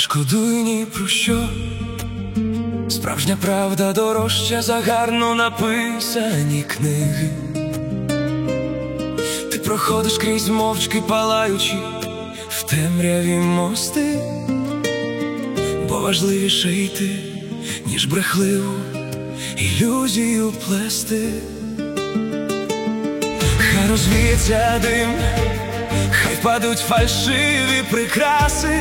шкодуй ні про що. Справжня правда дорожча за гарно написані книги. Ти проходиш крізь мовчки палаючи в темряві мости, бо важливіше йти, ніж брехливу ілюзію плести. Хай розвіється дим, хай впадуть фальшиві прикраси.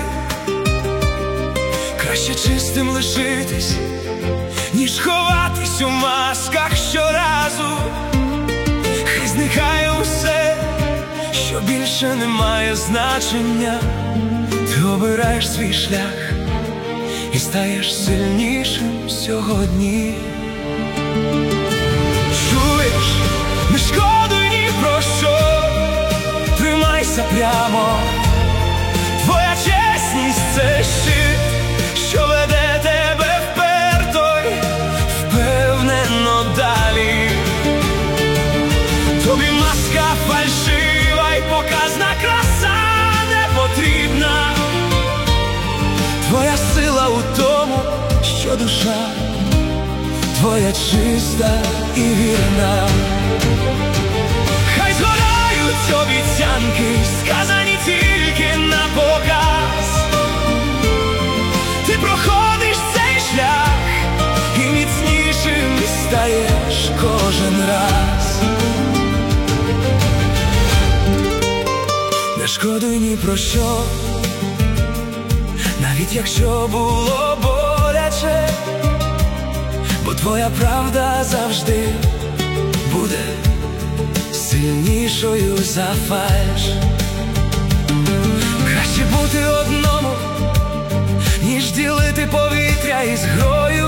Краще чистим лишитись, ніж ховатись у масках щоразу. Хай зникає усе, що більше не має значення. Ти обираєш свій шлях і стаєш сильнішим сьогодні. Чуєш, не шкодуй ні про що, тримайся прямо. Твоя чесність – це щит, що веде тебе вперто й впевнено далі. Тобі маска фальшива й показна краса не потрібна. Твоя сила у тому, що душа твоя чиста і вірна. Хай згорають обіцянки, сказані тільки на показ. Ти проходиш цей шлях і міцнішим стаєш кожен раз. Не шкодуй ні про що, навіть якщо було боляче, бо твоя правда завжди буде сильнішою за фальш. Краще бути одному, ніж ділити повітря із грою,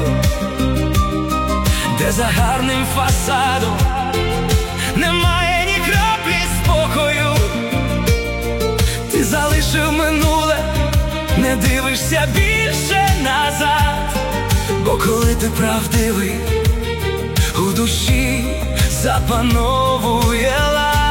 де за гарним фасадом немає ні краплі спокою. Ти залишив минуле, не дивишся більше назад, бо коли ти правдивий, у душі запановує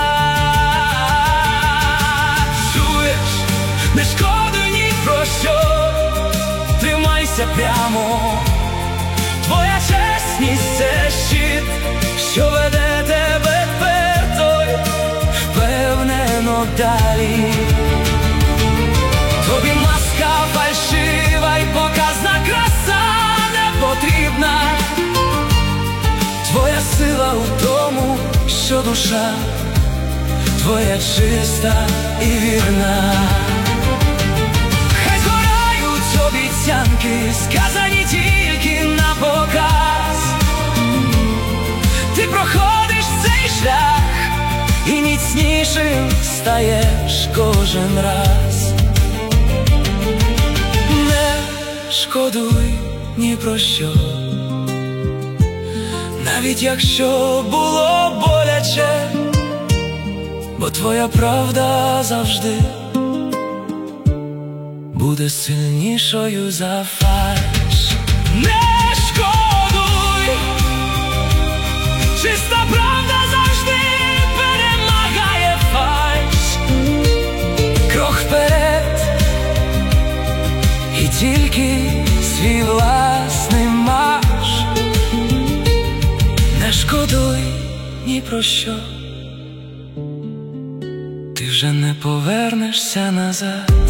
лад. Чуєш, не шкодуй ні про що, тримайся прямо. Твоя чесність – це щит, що веде тебе вперто й впевнено далі. Тобі маска фальшива й показна краса не потрібна. Твоя сила у тому, що душа твоя чиста і вірна. Хай згорають обіцянки, сказані тільки на показ. Ти проходиш цей шлях і міцнішим стаєш кожен раз. Не шкодуй ні про що, навіть якщо було боляче, бо твоя правда завжди буде сильнішою за фальш. Не шкодуй, чиста правда завжди перемагає фальш. Крок вперед і тільки свій власний марш. Не шкодуй ні про що, ти вже не повернешся назад.